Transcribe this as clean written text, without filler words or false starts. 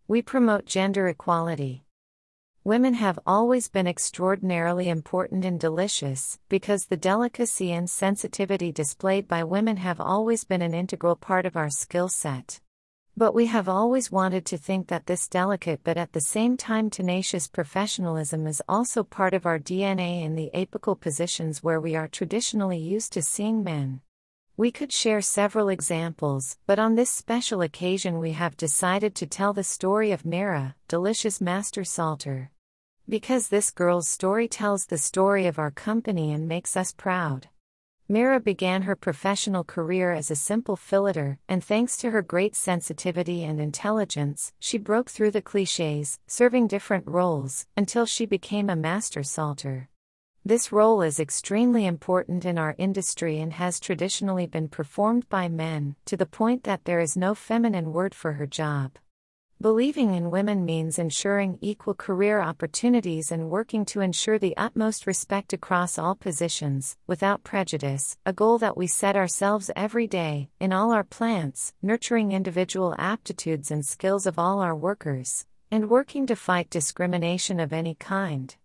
We promote gender equality. Women have always been extraordinarily important and delicious, because the delicacy and sensitivity displayed by women have always been an integral part of our skill set. But we have always wanted to think that this delicate but at the same time tenacious professionalism is also part of our DNA in the apical positions where we are traditionally used to seeing men. We could share several examples, but on this special occasion we have decided to tell the story of Mira, delicious master salter. Because this girl's story tells the story of our company and makes us proud. Mira began her professional career as a simple filleter, and thanks to her great sensitivity and intelligence, she broke through the clichés, serving different roles, until she became a master salter. This role is extremely important in our industry and has traditionally been performed by men, to the point that there is no feminine word for her job. Believing in women means ensuring equal career opportunities and working to ensure the utmost respect across all positions, without prejudice, a goal that we set ourselves every day, in all our plants, nurturing individual aptitudes and skills of all our workers, and working to fight discrimination of any kind.